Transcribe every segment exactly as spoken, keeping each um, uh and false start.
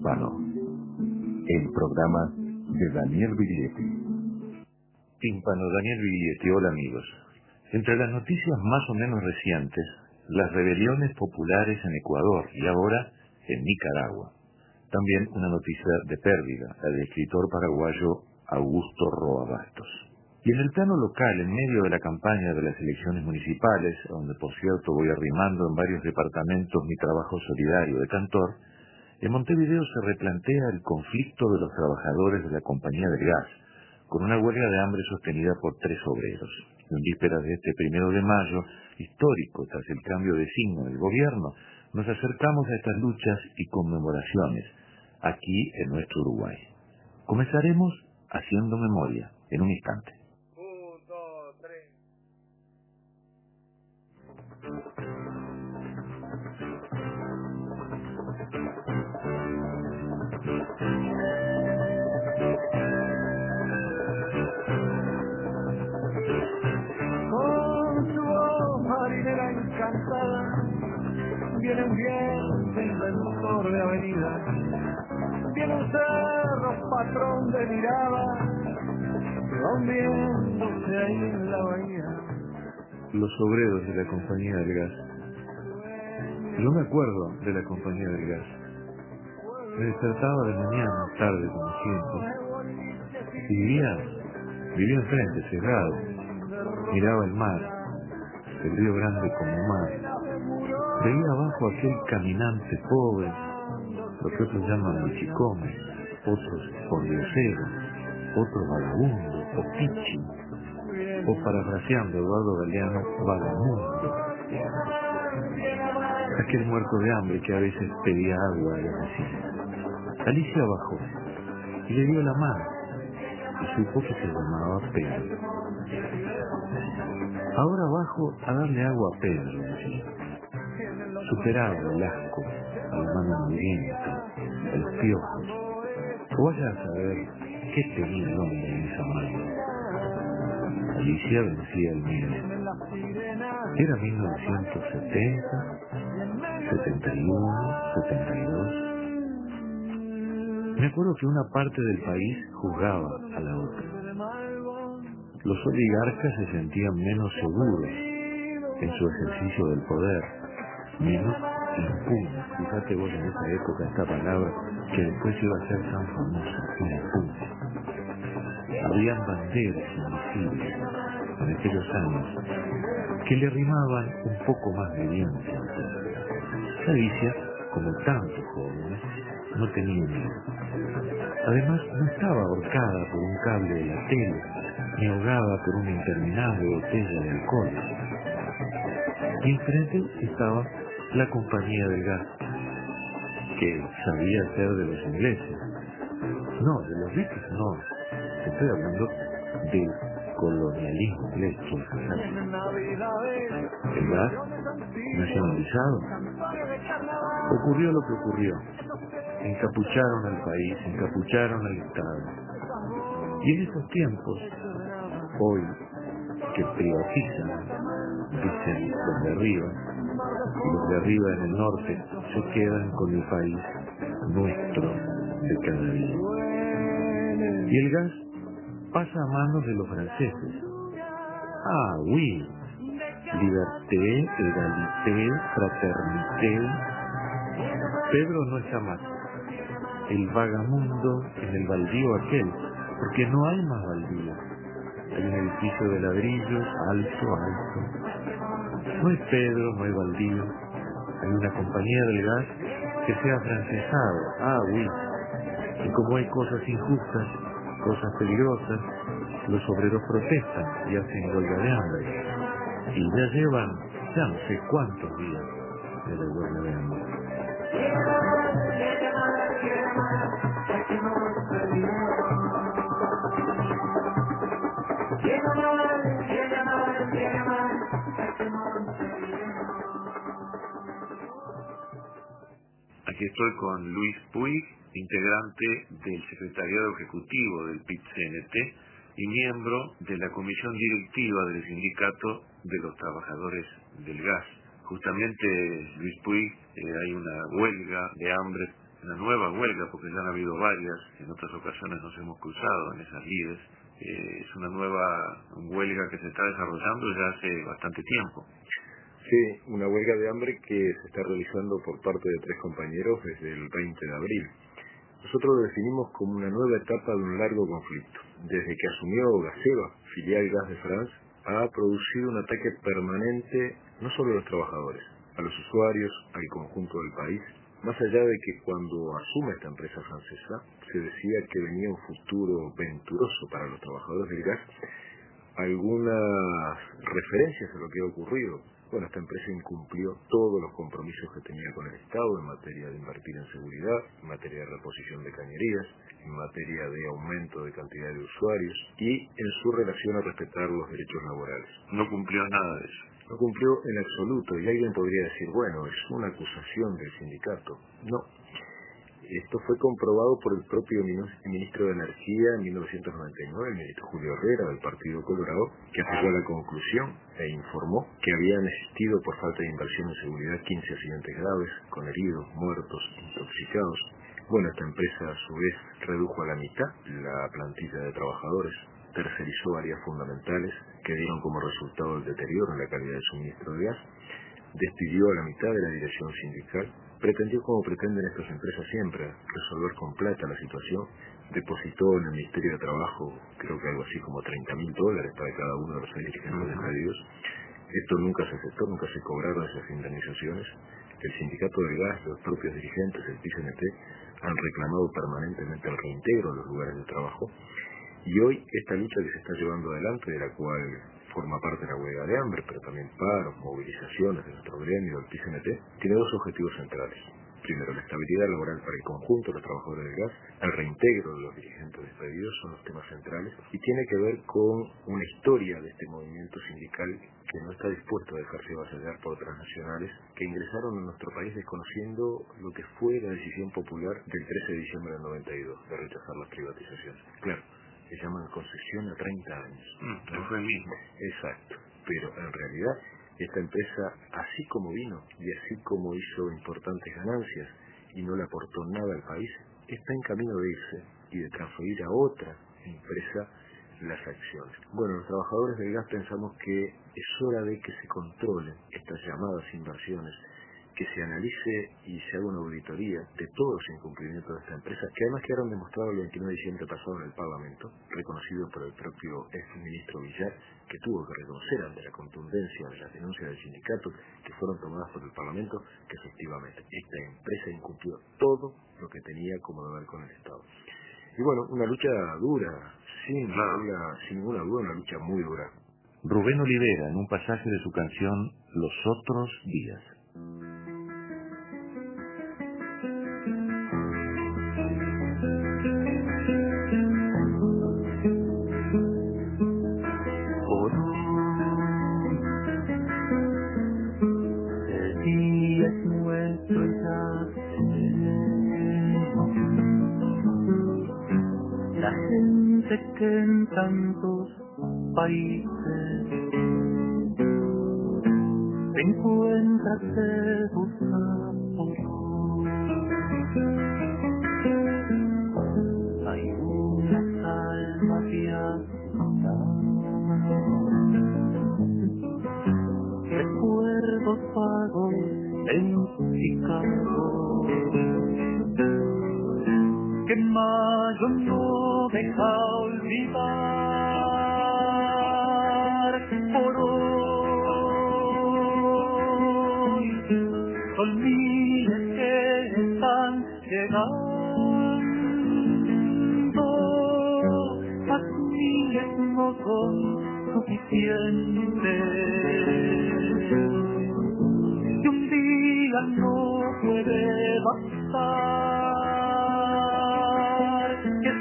Tímpano, el programa de Daniel Biglietti. Tímpano, Daniel Biglietti. Hola amigos. Entre las noticias más o menos recientes, las rebeliones populares en Ecuador y ahora en Nicaragua. También una noticia de pérdida, la del escritor paraguayo Augusto Roa Bastos. Y en el plano local, en medio de la campaña de las elecciones municipales, donde por cierto voy arrimando en varios departamentos mi trabajo solidario de cantor, en Montevideo se replantea el conflicto de los trabajadores de la Compañía del Gas, con una huelga de hambre sostenida por tres obreros. En vísperas de este primero de mayo, histórico tras el cambio de signo del gobierno, nos acercamos a estas luchas y conmemoraciones, aquí en nuestro Uruguay. Comenzaremos haciendo memoria, en un instante. Un, dos, tres. Con su voz marinera encantada, viene un viento inventor de avenida, viene un cerro patrón de mirada, que va hundiéndose ahí en la bahía. Los obreros de la Compañía del Gas. Yo me acuerdo de la Compañía del Gas. Me despertaba de mañana, tarde como siempre, y vivía, vivía enfrente, cerrado. Miraba el mar, el río grande como mar. Veía abajo aquel caminante pobre, lo que otros llaman bichicome, otros pordioseros, otros vagabundo, o pichi, o parafraseando Eduardo Galeano, vagamundo. Aquel muerto de hambre que a veces pedía agua de la vecina. Alicia bajó y le dio la mano y supo que se llamaba Pedro. Ahora bajo a darle agua a Pedro, decía. Superaba el asco, a la mano mugrienta, a los piojos. O vaya a saber qué tenía el hombre en esa mano. Alicia vencía el miedo. Era mil novecientos setenta, setenta y uno, setenta y dos. Me acuerdo que una parte del país juzgaba a la otra. Los oligarcas se sentían menos seguros en su ejercicio del poder, menos impunes. Fíjate vos en esa época esta palabra que después iba a ser tan famosa, impune. Habían banderas invisibles en aquellos años que le rimaban un poco más de viento. Alicia, como tantos jóvenes, no tenía miedo. Además, no estaba ahorcada por un cable de la tele, ni ahogada por una interminable botella de alcohol. Y enfrente estaba la Compañía del Gas, que sabía ser de los ingleses. No, de los ricos no. Estoy hablando del colonialismo inglés. El gas nacionalizado. Ocurrió lo que ocurrió. Encapucharon al país, encapucharon al Estado. Y en esos tiempos, hoy, que privatizan, dicen los de arriba, y los de arriba en el norte se quedan con el país nuestro de cada día. Y el gas pasa a manos de los franceses. Ah, oui, liberté, égalité, fraternité. Pedro no está más. El vagamundo en el baldío aquel, porque no hay más baldío. Hay un edificio de ladrillos, alto, alto. No hay Pedro, no hay baldío. Hay una compañía del gas que se ha francesado. Ah, oui. Y como hay cosas injustas, cosas peligrosas, los obreros protestan y hacen huelga de hambre. Y ya llevan, ya no sé cuántos días de la huelga de hambre. Aquí estoy con Luis Puig, integrante del Secretariado Ejecutivo del P I T C N T y miembro de la Comisión Directiva del Sindicato de los Trabajadores del Gas. Justamente, Luis Puig, eh, hay una huelga de hambre una nueva huelga, porque ya han habido varias, en otras ocasiones nos hemos cruzado en esas lides. Eh, es una nueva huelga que se está desarrollando ya hace bastante tiempo. Sí, una huelga de hambre que se está realizando por parte de tres compañeros desde el veinte de abril. Nosotros lo definimos como una nueva etapa de un largo conflicto. Desde que asumió Gazeba, filial Gas de France, ha producido un ataque permanente no solo a los trabajadores, a los usuarios, al conjunto del país, más allá de que cuando asume esta empresa francesa se decía que venía un futuro venturoso para los trabajadores del gas, algunas referencias a lo que ha ocurrido. Bueno, esta empresa incumplió todos los compromisos que tenía con el Estado en materia de invertir en seguridad, en materia de reposición de cañerías, en materia de aumento de cantidad de usuarios y en su relación a respetar los derechos laborales. No cumplió nada de eso. No cumplió en absoluto, y alguien podría decir, bueno, es una acusación del sindicato. No. Esto fue comprobado por el propio ministro de Energía en mil novecientos noventa y nueve, el ministro Julio Herrera, del Partido Colorado, que llegó a la conclusión e informó que habían existido por falta de inversión en seguridad quince accidentes graves, con heridos, muertos, intoxicados. Bueno, esta empresa a su vez redujo a la mitad la plantilla de trabajadores, tercerizó áreas fundamentales que dieron como resultado el deterioro en la calidad de suministro de gas, despidió a la mitad de la dirección sindical, pretendió, como pretenden estas empresas siempre, resolver con plata la situación, depositó en el Ministerio de Trabajo, creo que algo así como treinta mil dólares para cada uno de los seis dirigentes despedidos. Esto nunca se aceptó, nunca se cobraron esas indemnizaciones. El sindicato del gas, los propios dirigentes, el P C N T, han reclamado permanentemente el reintegro de los lugares de trabajo. Y hoy esta lucha que se está llevando adelante, de la cual forma parte la huelga de hambre, pero también paros, movilizaciones de nuestro gremio, del P C N T, tiene dos objetivos centrales. Primero, la estabilidad laboral para el conjunto de los trabajadores del gas, el reintegro de los dirigentes despedidos son los temas centrales, y tiene que ver con una historia de este movimiento sindical que no está dispuesto a dejarse avasallar por transnacionales que ingresaron a nuestro país desconociendo lo que fue la decisión popular del trece de diciembre del noventa y dos, de rechazar las privatizaciones. Claro, se llaman concesión a treinta años. Mm, ¿no? Fue el mismo. Exacto, pero en realidad esta empresa, así como vino y así como hizo importantes ganancias y no le aportó nada al país, está en camino de irse y de transferir a otra empresa las acciones. Bueno, los trabajadores del gas pensamos que es hora de que se controlen estas llamadas inversiones, que se analice y se haga una auditoría de todos los incumplimientos de esta empresa, que además quedaron demostrados el veintinueve de diciembre pasado en el Parlamento, reconocido por el propio ex ministro Villar, que tuvo que reconocer ante la contundencia de las denuncias del sindicato que fueron tomadas por el Parlamento, que efectivamente esta empresa incumplió todo lo que tenía como deber con el Estado. Y bueno, una lucha dura, sin, Claro. ninguna, sin ninguna duda, una lucha muy dura. Rubén Olivera, en un pasaje de su canción Los Otros Días. Por hoy, el día es nuestro ya tenemos. La gente que en tantos países se encuentra, se busca por hoy. Hay unas almas de recuerdos vagos en Chicago, que mayo no deja olvidar. Por hoy son miles que están llegando, mas miles no son suficientes, y un día no puede bastar. Que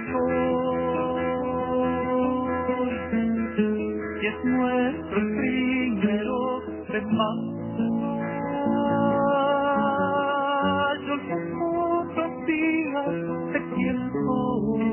soy, y es nuestro primero de mayo, los otros días de quién soy,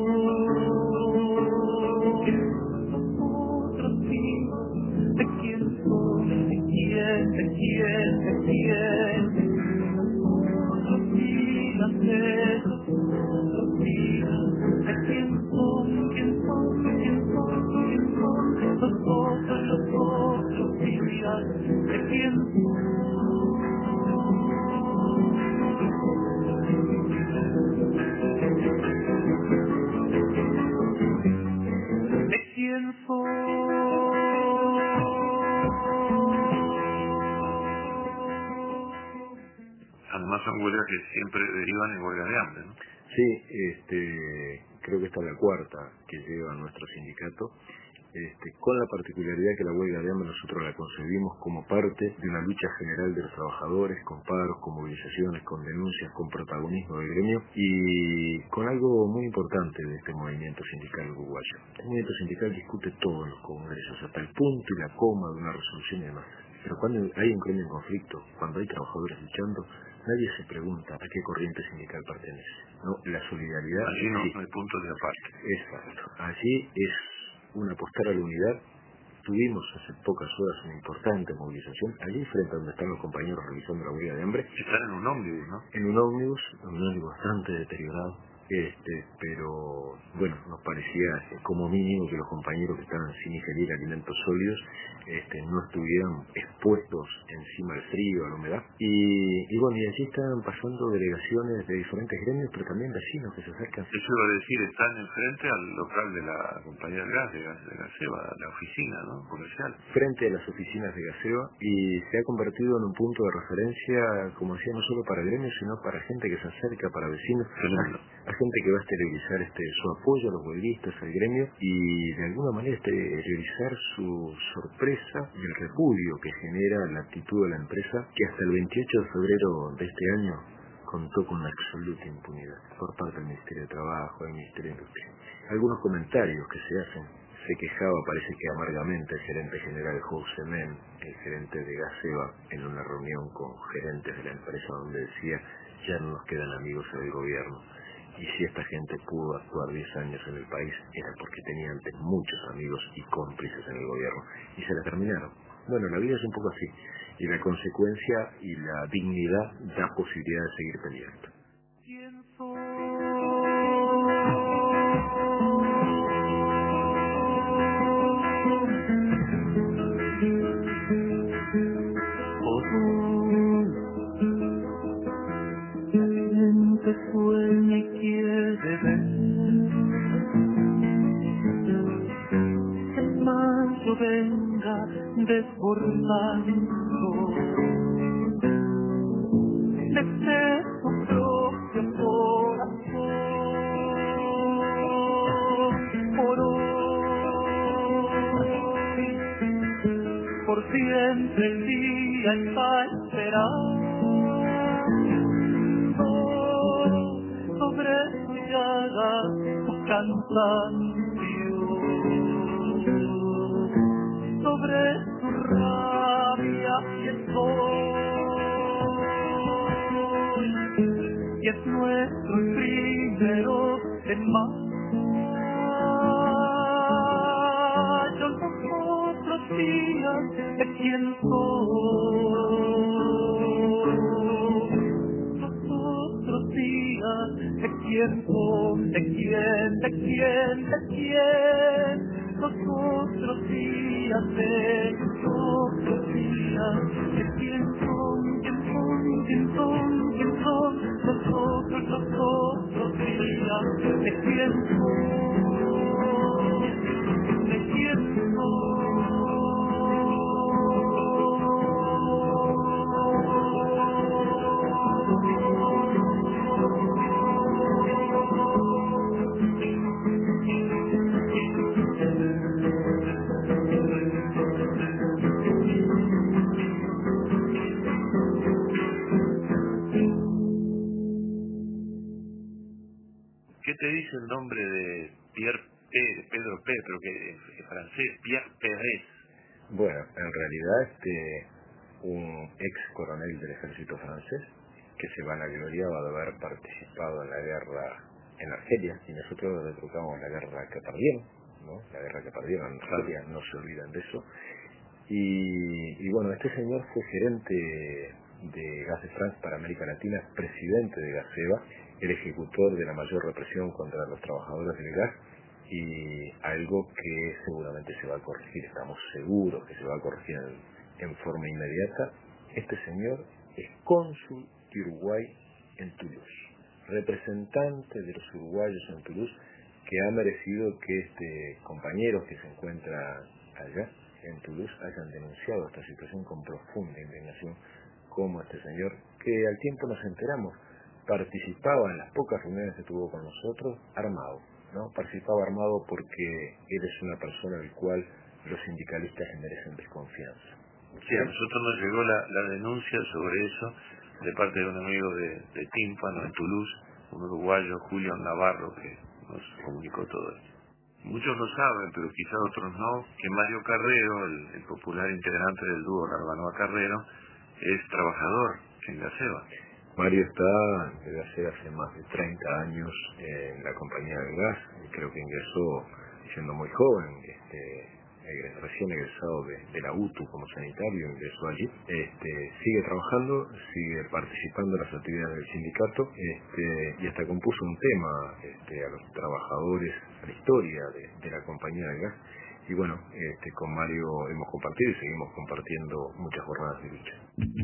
los otros días de quién soy, de quién, de quién, de quién, los otros días. días de los otros días, de quién son, quién son, quién son, quién son, los otros, los otros días, de quién ¿de quién soy? Además son huelgas que siempre derivan en huelgas de hambre, ¿no? Sí, este, creo que esta es la cuarta que lleva nuestro sindicato, este, con la particularidad que la huelga de hambre nosotros la concebimos como parte de una lucha general de los trabajadores, con paros, con movilizaciones, con denuncias, con protagonismo del gremio y con algo muy importante de este movimiento sindical uruguayo. El movimiento sindical discute todo en los congresos, hasta el punto y la coma de una resolución y demás. Pero cuando hay un gremio en conflicto, cuando hay trabajadores luchando, nadie se pregunta a qué corriente sindical pertenece. ¿No? La solidaridad... Allí no, sí. no hay puntos de aparte. Exacto. Allí es un apostar a la unidad. Tuvimos hace pocas horas una importante movilización, allí frente a donde están los compañeros realizando la huelga de hambre. Están en un ómnibus, ¿no? En un ómnibus, un ómnibus bastante deteriorado, este, pero bueno, nos parecía eh, como mínimo que los compañeros que estaban sin ingerir alimentos sólidos este, no estuvieran expuestos encima al frío, a la humedad. Y, y bueno, y allí estaban pasando delegaciones de diferentes gremios, pero también vecinos que se acercan. Eso iba a decir, están enfrente al local de la compañía del gas, de, gas, de Gaseba, la oficina, ¿no? Comercial. Frente a las oficinas de Gaseba, y se ha convertido en un punto de referencia, como decía, no solo para gremios, sino para gente que se acerca, para vecinos, a, a gente que va a exteriorizar este, su apoyo a los huelguistas, al gremio, y de alguna manera exteriorizar su sorpresa y el repudio que genera la actitud de la empresa, que hasta el veintiocho de febrero de este año contó con una absoluta impunidad por parte del Ministerio de Trabajo, del Ministerio de Industria. Algunos comentarios que se hacen, se quejaba, parece que amargamente, el gerente general José Men, el gerente de Gaseba, en una reunión con gerentes de la empresa donde decía, ya no nos quedan amigos en el gobierno, y si esta gente pudo actuar diez años en el país, era porque tenía antes muchos amigos y cómplices en el gobierno, y se la terminaron. Bueno, la vida es un poco así, y la consecuencia y la dignidad da posibilidad de seguir peleando. ¿Quién soy? La gente sueña y quiere ver que el mayo venga desbordando desde su propio corazón. Por hoy, por siempre el día está esperando sobre su llaga su cansancio, sobre su rabia y el sol, y es nuestro el primero de mayo, los otros días de quién soy. Otros días, ¿de quién son? ¿De quién? ¿De quién? ¿De quién? Los otros días, de los otros días, ¿de quién son? ¿Quién son? ¿Quién son? ¿Quién son? Los otros, los otros días, ¿de quién son? ¿De quién son? ¿Qué te dice el nombre de Pierre Pérez, Pedro Pérez, pero que es francés, Pierre Pérez? Bueno, en realidad este un ex coronel del ejército francés que se vanagloriaba de haber participado en la guerra en Argelia, y nosotros le trucamos la guerra que perdieron, ¿no? La guerra que perdieron en Argelia, no se olvidan de eso. Y, y bueno, este señor fue gerente de Gas de France para América Latina, presidente de Gaseba, el ejecutor de la mayor represión contra los trabajadores del gas, y algo que seguramente se va a corregir, estamos seguros que se va a corregir en, en forma inmediata. Este señor es cónsul de Uruguay en Toulouse, representante de los uruguayos en Toulouse, que ha merecido que este compañero que se encuentra allá en Toulouse hayan denunciado esta situación con profunda indignación, como este señor, que al tiempo nos enteramos, participaba en las pocas reuniones que tuvo con nosotros armado, ¿no? Participaba armado porque él es una persona al cual los sindicalistas le merecen desconfianza. Sí, a nosotros nos llegó la, la denuncia sobre eso de parte de un amigo de, de Tímpano en Toulouse, un uruguayo, Julio Navarro, que nos comunicó todo esto. Muchos lo saben, pero quizá otros no, que Mario Carrero, el, el popular integrante del dúo Garbanoa Carrero, es trabajador en Gaseba. Mario está desde hace, hace más de treinta años en la compañía del gas, y creo que ingresó siendo muy joven, este, recién egresado de, de la U T U como sanitario, ingresó allí, este, sigue trabajando, sigue participando en las actividades del sindicato, este, y hasta compuso un tema este, a los trabajadores, a la historia de, de la compañía del gas, y bueno, este, con Mario hemos compartido y seguimos compartiendo muchas jornadas de lucha.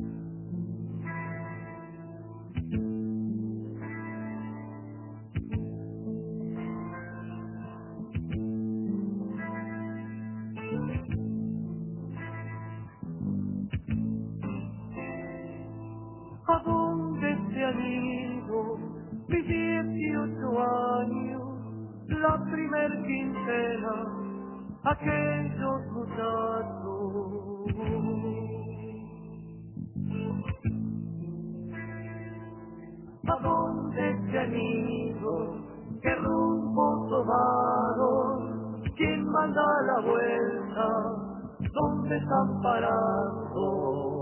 ¿A dónde se han ido mis dieciocho años? La primer quincena, aquellos muchachos. ¿A dónde se han ido? ¿Qué rumbo tomaron? ¿Quién manda la vuelta? ¿Dónde están parados?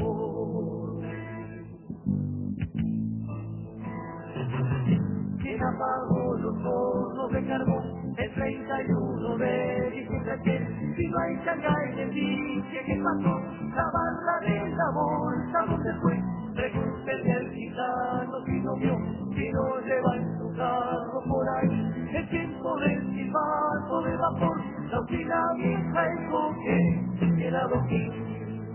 ¿Quién apagó los hornos de carbón el treinta y uno de diciembre aquel? Si no hay Shanghái, le dije ¿qué pasó? La barra de la bolsa, ¿dónde fue? Pregúntele al gitano si no vio, si no lleva en su carro por ahí el tiempo del silbato de vapor, la usina vieja, el coque, el adoquín.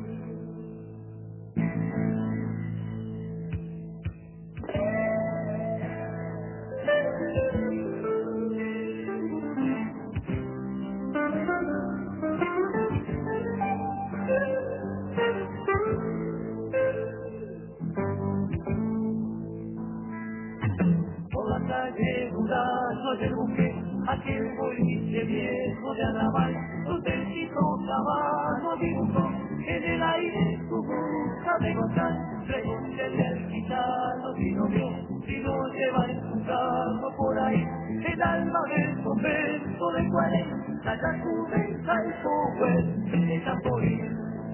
Por la calle Durazno y el buque, aquel boliche viejo de Arrabal, donde el chico caballo dibujó en el aire su busca de gozar. Pregúntele al gitano si no vio, si no lleva en su carro por ahí el alma del convento de cuarenta, ya comienza el power de Tamboril.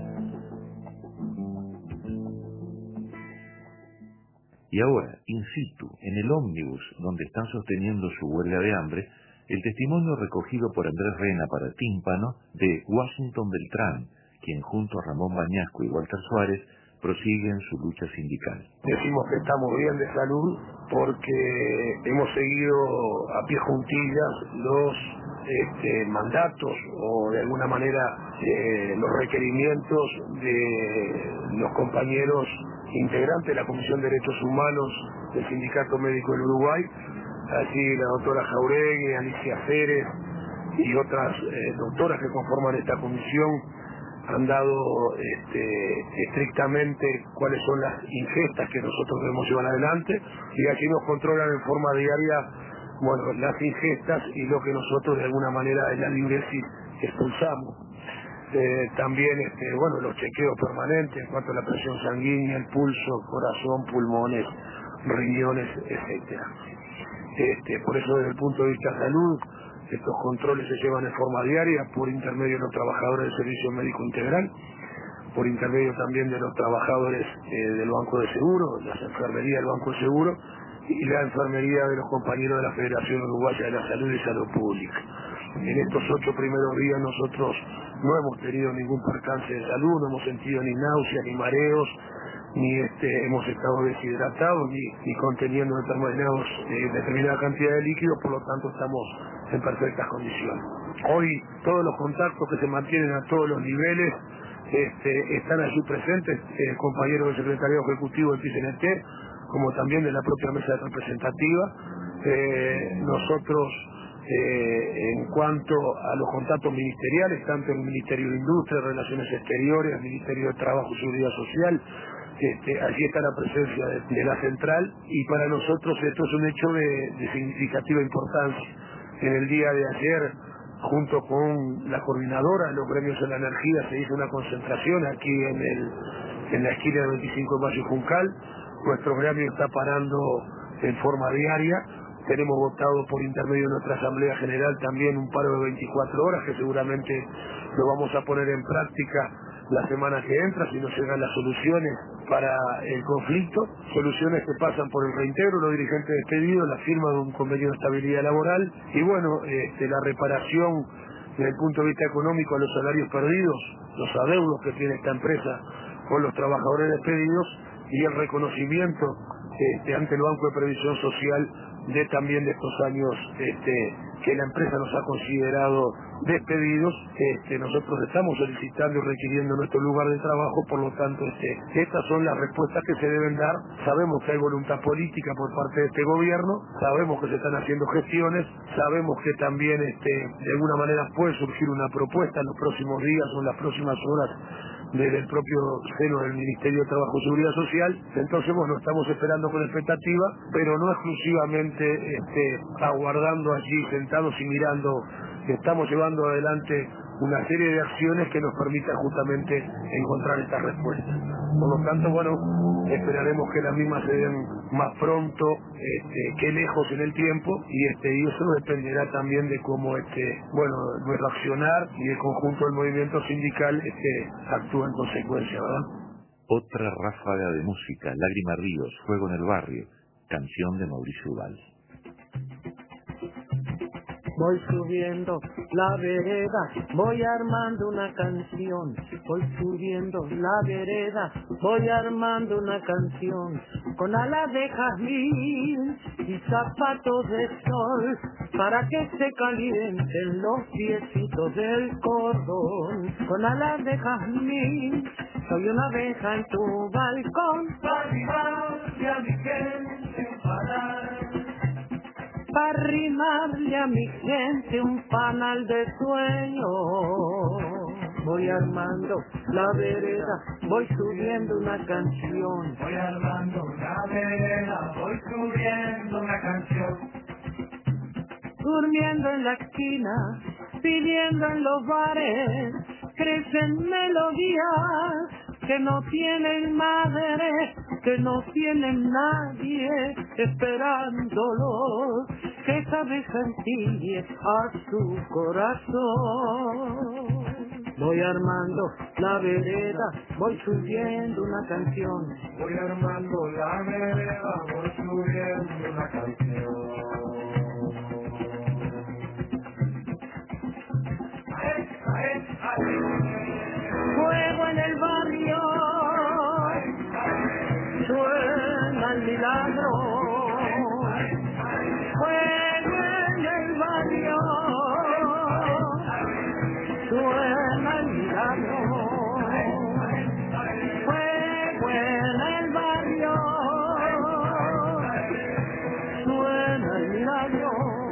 Y ahora, in situ, en el ómnibus donde están sosteniendo su huelga de hambre, el testimonio recogido por Andrés Rena para Tímpano de Washington Beltrán, quien junto a Ramón Bañasco y Walter Suárez prosiguen su lucha sindical. Decimos que estamos bien de salud porque hemos seguido a pie juntillas los este, mandatos o de alguna manera eh, los requerimientos de los compañeros integrantes de la Comisión de Derechos Humanos del Sindicato Médico del Uruguay, así la doctora Jauregui, Alicia Pérez y otras eh, doctoras que conforman esta comisión han dado este, estrictamente cuáles son las ingestas que nosotros debemos llevar adelante, y aquí nos controlan en forma diaria, bueno, las ingestas y lo que nosotros de alguna manera en la libresis expulsamos. Eh, también este, bueno, los chequeos permanentes en cuanto a la presión sanguínea, el pulso, corazón, pulmones, riñones, etcétera. Este, por eso desde el punto de vista de salud, estos controles se llevan en forma diaria por intermedio de los trabajadores del Servicio Médico Integral, por intermedio también de los trabajadores eh, del Banco de Seguro, las enfermerías del Banco de Seguro y la enfermería de los compañeros de la Federación Uruguaya de la Salud y Salud Pública. En estos ocho primeros días nosotros no hemos tenido ningún percance de salud, no hemos sentido ni náuseas, ni mareos, ni este, hemos estado deshidratados, ni, ni conteniendo determinados, eh, determinada cantidad de líquidos, por lo tanto estamos en perfectas condiciones. Hoy todos los contactos que se mantienen a todos los niveles este, están allí presentes, eh, compañeros del Secretariado Ejecutivo del P C N T, como también de la propia mesa representativa. Eh, nosotros, eh, en cuanto a los contactos ministeriales, tanto el Ministerio de Industria, Relaciones Exteriores, el Ministerio de Trabajo y Seguridad Social, este, allí está la presencia de, de la central, y para nosotros esto es un hecho de, de significativa importancia. En el día de ayer, junto con la coordinadora de los gremios de la energía, se hizo una concentración aquí en, el, en la esquina de veinticinco de mayo y Juncal. Nuestro gremio está parando en forma diaria. Tenemos votado por intermedio de nuestra Asamblea General también un paro de veinticuatro horas, que seguramente lo vamos a poner en práctica la semana que entra, si nos llegan las soluciones para el conflicto, soluciones que pasan por el reintegro, los dirigentes despedidos, la firma de un convenio de estabilidad laboral y bueno, este, la reparación desde el punto de vista económico a los salarios perdidos, los adeudos que tiene esta empresa con los trabajadores despedidos y el reconocimiento este, ante el Banco de Previsión Social de también de estos años este, que la empresa nos ha considerado despedidos. Este, nosotros estamos solicitando y requiriendo nuestro lugar de trabajo, por lo tanto este, estas son las respuestas que se deben dar. Sabemos que hay voluntad política por parte de este gobierno, sabemos que se están haciendo gestiones, sabemos que también este, de alguna manera puede surgir una propuesta en los próximos días o en las próximas horas desde el propio seno del Ministerio de Trabajo y Seguridad Social. Entonces, bueno, estamos esperando con expectativa, pero no exclusivamente este, aguardando allí, sentados y mirando. Estamos llevando adelante una serie de acciones que nos permitan justamente encontrar estas respuestas. Por lo tanto, bueno, esperaremos que las mismas se den más pronto este, que lejos en el tiempo, y este y eso dependerá también de cómo este bueno nuestro accionar y el conjunto del movimiento sindical este, actúa en consecuencia, ¿verdad? Otra ráfaga de música, Lágrima Ríos, Fuego en el Barrio, canción de Mauricio Valls. Voy subiendo la vereda, voy armando una canción. Voy subiendo la vereda, voy armando una canción. Con alas de jazmín y zapatos de sol, para que se calienten los piecitos del cordón. Con alas de jazmín, soy una abeja en tu balcón. Para arrimarle a mi gente un panal, para arrimarle a mi gente un panal de sueño. Voy armando la vereda, voy subiendo una canción. Voy armando la vereda, voy subiendo una canción. Durmiendo en la esquina, pidiendo en los bares, crecen melodías que no tienen madre, que no tienen nadie esperándolo, que sabe sentir a su corazón. Voy armando la vereda, voy subiendo una canción. Voy armando la vereda, voy subiendo una canción. Fuego en el barrio, suena el milagro. Fuego en el barrio, suena el milagro. Fuego en el barrio, suena el milagro.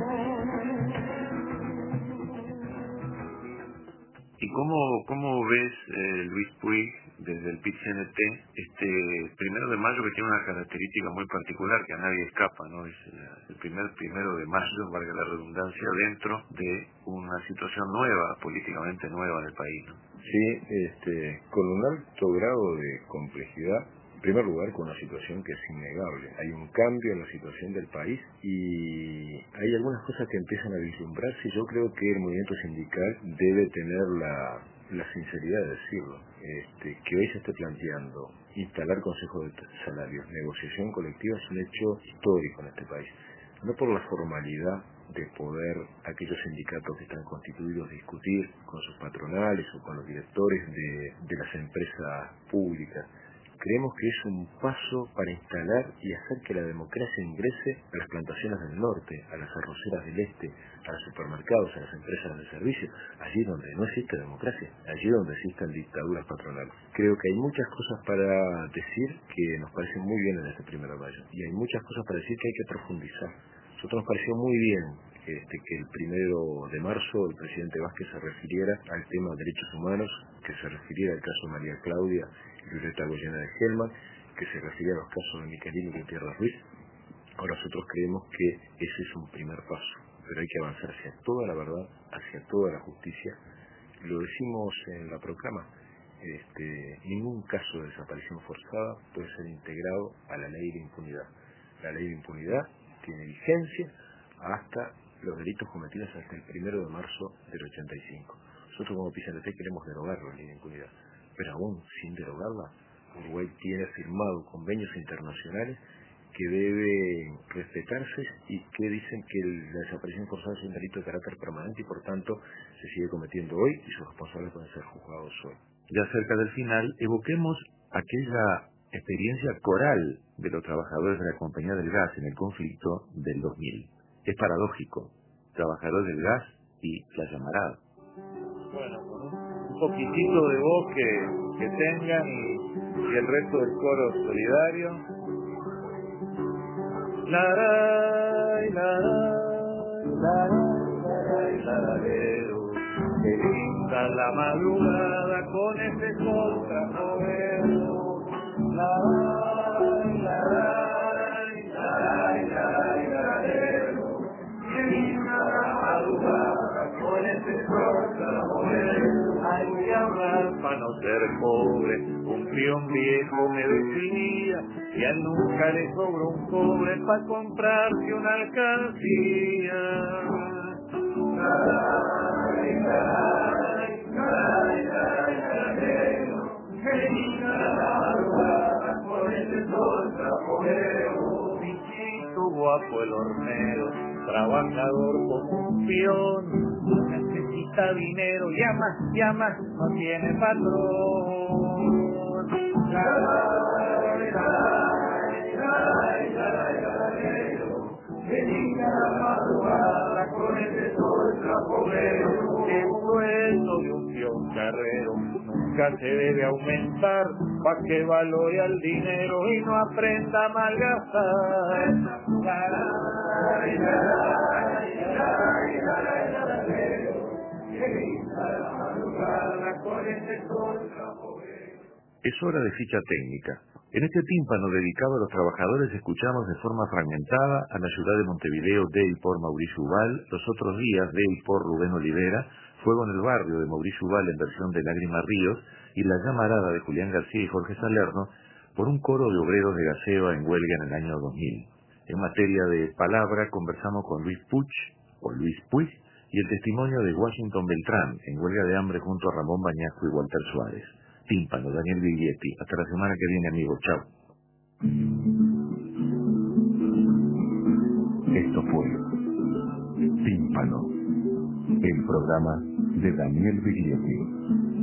¿Y cómo, cómo ves, eh, Luis Puig, desde el P I T C N T, este primero de mayo, que tiene una característica muy particular que a nadie escapa, ¿no? Es el primer primero de mayo, valga la redundancia, dentro de una situación nueva, políticamente nueva en el país, ¿no? Sí, este, con un alto grado de complejidad. En primer lugar, con una situación que es innegable. Hay un cambio en la situación del país y hay algunas cosas que empiezan a vislumbrarse, y yo creo que el movimiento sindical debe tener la, la sinceridad de decirlo. Este, que hoy se esté planteando instalar consejos de salarios, negociación colectiva, es un hecho histórico en este país. No por la formalidad de poder aquellos sindicatos que están constituidos discutir con sus patronales o con los directores de, de las empresas públicas, creemos que es un paso para instalar y hacer que la democracia ingrese a las plantaciones del norte, a las arroceras del este, a los supermercados, a las empresas de servicio, allí donde no existe democracia, allí donde existen dictaduras patronales. Creo que hay muchas cosas para decir que nos parecen muy bien en este primero de mayo, y hay muchas cosas para decir que hay que profundizar. A nosotros nos pareció muy bien Este, que el primero de marzo el presidente Vázquez se refiriera al tema de derechos humanos, que se refiriera al caso de María Claudia y Violeta Goyena de Gelman, que se refiriera a los casos de Micaelín y Gutiérrez Ruiz. Ahora nosotros creemos que ese es un primer paso, pero hay que avanzar hacia toda la verdad, hacia toda la justicia. Lo decimos en la proclama, este, ningún caso de desaparición forzada puede ser integrado a la ley de impunidad. La ley de impunidad tiene vigencia hasta los delitos cometidos hasta el primero de marzo del ochenta y cinco. Nosotros como P C N T queremos derogar la ley de impunidad, pero aún sin derogarla, Uruguay tiene firmado convenios internacionales que deben respetarse y que dicen que la desaparición forzada es un delito de carácter permanente y por tanto se sigue cometiendo hoy y sus responsables pueden ser juzgados hoy. Ya cerca del final, evoquemos aquella experiencia coral de los trabajadores de la Compañía del Gas en el conflicto del dos mil. Es paradójico, trabajadores del gas y la llamarada. Bueno, con un poquitito de voz que, que tengan y, y el resto del coro solidario. La la la la la que linda la madrugada con ese sol trasmovero. La la la hay que ahorrar para no ser pobre. Un peón viejo me decía que a él nunca le sobró un cobre para comprarse una alcancía. Ay, ay, ay, ay, ay, qué linda la madrugada con ese sol trapojero. Pichito guapo el hornero, trabajador como un peón. Necesita dinero, llama, llama, no tiene patrón. Ay, ay, ay, ay, ay, que diga la madrugada con ese sol trapojero. El sueldo de un peón carrero nunca se debe aumentar, pa' que valore al dinero y no aprenda a malgastar. Ay, ay, ay, ay, ay, ay, es hora de ficha técnica. En este tímpano dedicado a los trabajadores escuchamos de forma fragmentada a la ciudad de Montevideo de y por Mauricio Ubal, los otros días de y por Rubén Olivera, Fuego en el barrio de Mauricio Ubal en versión de Lágrima Ríos y La llamarada de Julián García y Jorge Salerno por un coro de obreros de Gaseo en huelga en el año dos mil. En materia de palabra conversamos con Luis Puch, o Luis Puig, y el testimonio de Washington Beltrán, en huelga de hambre junto a Ramón Bañasco y Walter Suárez. Tímpano, Daniel Biglietti. Hasta la semana que viene, amigos. Chao. Esto fue Tímpano, el programa de Daniel Biglietti.